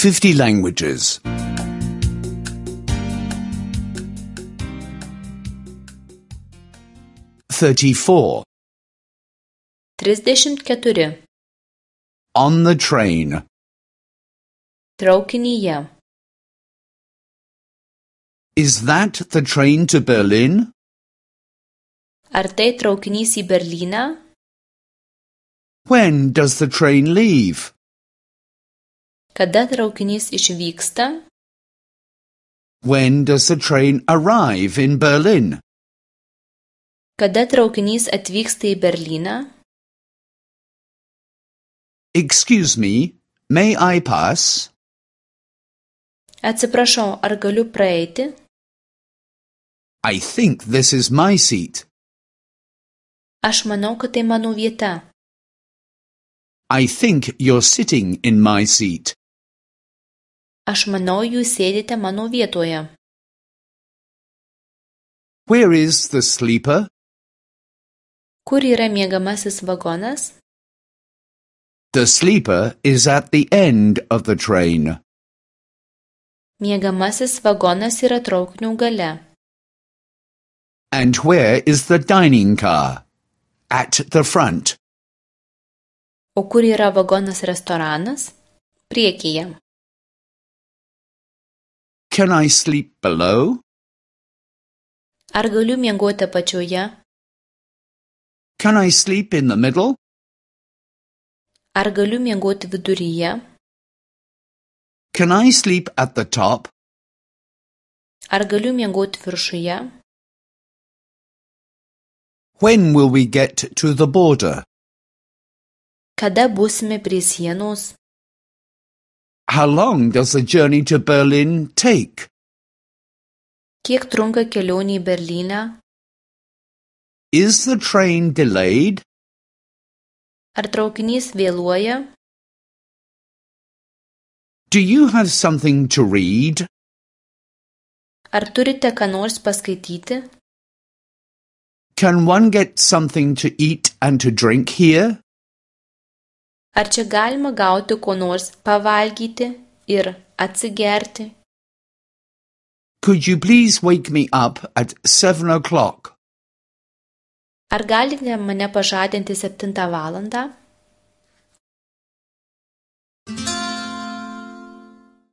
50 languages. 34. 34. On the train. Traukinyje. Is that the train to Berlin? Ar tai traukinys į Berlyną? When does the train leave? Kada traukinys išvyksta? When does the train arrive in Berlin? Kada traukinys atvyksta į Berlyną? Excuse me, may I pass? Atsiprašau, ar galiu praeiti? I think this is my seat. Aš manau, kad tai mano vieta. I think you're sitting in my seat. Aš manau, jūs sėdite mano vietoje. Where is the sleeper? Kur yra miegamasis vagonas? The sleeper is at the end of the train. Miegamasis vagonas yra traukinio gale. And where is the dining car? At the front. O kur yra vagonas restoranas? Priekyje. Can I sleep below? Ar galiu miegoti apačioje? Can I sleep in the middle? Ar galiu miegoti viduryje? Can I sleep at the top? Ar galiu miegoti viršuje? When will we get to the border? Kada būsime prie sienos? How long does the journey to Berlin take? Kiek trunka kelionė į Berlyną? Is the train delayed? Ar traukinys vėluoja? Do you have something to read? Ar turite ką nors paskaityti? Can one get something to eat and to drink here? Ar čia galima gauti ko nors pavalgyti ir atsigerti? Could you please wake me up at 7 o'clock? Ar galite mane pažadinti 7 valandą?